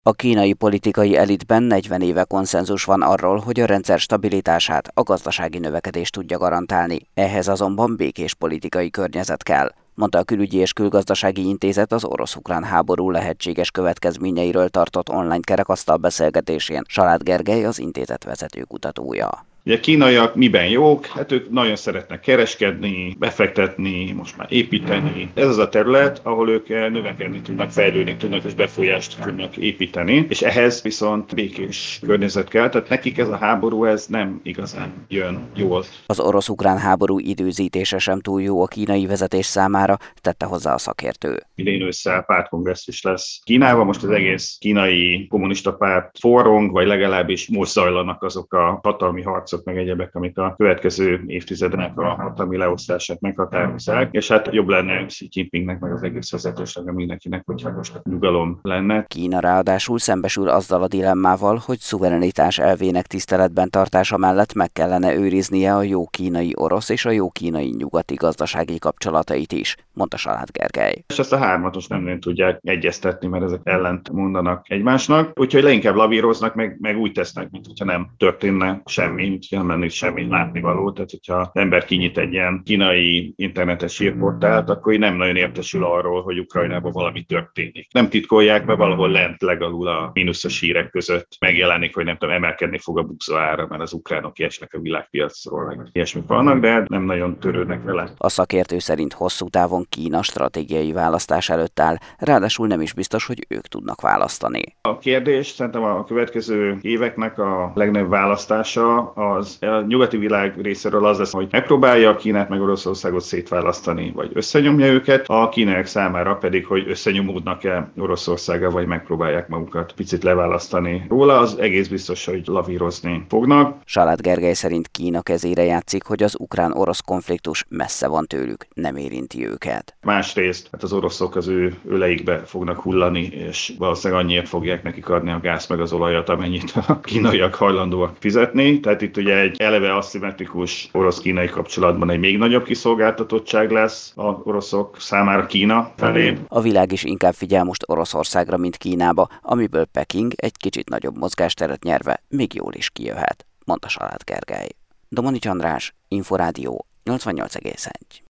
A kínai politikai elitben 40 éve konszenzus van arról, hogy a rendszer stabilitását, a gazdasági növekedést tudja garantálni. Ehhez azonban békés politikai környezet kell, mondta a Külügyi és Külgazdasági Intézet az orosz-ukrán háború lehetséges következményeiről tartott online kerekasztal beszélgetésén. Salád Gergely az intézet vezető kutatója. Ugye a kínaiak miben jók? Hát ők nagyon szeretnek kereskedni, befektetni, most már építeni. Ez az a terület, ahol ők növekedni tudnak, fejlődni tudnak és befolyást tudnak építeni, és ehhez viszont békés környezet kell, tehát nekik ez a háború ez nem igazán jön jól. Az orosz-ukrán háború időzítése sem túl jó a kínai vezetés számára, tette hozzá a szakértő. Idén ősszel pártkongresszus lesz Kínában, most az egész kínai kommunista párt forrong, vagy legalábbis most zajlanak azok a hatalmi harcok, meg egyebek, amik a következő évtizednek a hatalmi leosztását meghatározzák, és hát jobb lenne Xi Jinpingnek, meg az egész vezetőségnek, mindenkinek, hogyha most nyugalom lenne. Kína ráadásul szembesül azzal a dilemmával, hogy szuverenitás elvének tiszteletben tartása mellett meg kellene őriznie a jó kínai orosz és a jó kínai nyugati gazdasági kapcsolatait is, mondta Salád Gergely. És ezt a hármat nem nagyon tudják egyeztetni, mert ezek ellent mondanak egymásnak, úgyhogy leginkább lavíroznak, meg úgy tesznek, mintha nem történne semmi, nem lenne semmi látnivaló. Tehát, hogyha az ember kinyit egy ilyen kínai internetes hírportált, akkor nem nagyon értesül arról, hogy Ukrajnában valami történik. Nem titkolják, mert valahol lent legalul a mínuszos hírek között megjelenik, hogy nem tudom, emelkedni fog a bukza ára, mert az ukránok kiesnek a világpiacról, meg ilyesmik vannak, de nem nagyon törődnek vele. A szakértő szerint hosszú távon Kína stratégiai választás előtt áll, ráadásul nem is biztos, hogy ők tudnak választani. A kérdés szerintem a következő éveknek a legnagyobb választása az a nyugati világ részéről az lesz, hogy megpróbálja a Kínát meg Oroszországot szétválasztani, vagy összenyomja őket, a kínaiak számára pedig, hogy összenyomódnak-e Oroszországgal, vagy megpróbálják magukat picit leválasztani róla, az egész biztos, hogy lavírozni fognak. Salád Gergely szerint Kína kezére játszik, hogy az ukrán-orosz konfliktus messze van tőlük, nem érinti őket. Másrészt hát az oroszok az ő öleikbe fognak hullani, és valószínűleg annyiért fogják nekik adni a gáz meg az olajat, amennyit a kínaiak hajlandóak fizetni. Tehát itt ugye egy eleve aszimmetrikus orosz-kínai kapcsolatban egy még nagyobb kiszolgáltatottság lesz az oroszok számára Kína felé. A világ is inkább figyel most Oroszországra, mint Kínába, amiből Peking egy kicsit nagyobb mozgásteret nyerve még jól is kijöhet, mondta Salád Gergely. Domanics András, Inforádió 88,1.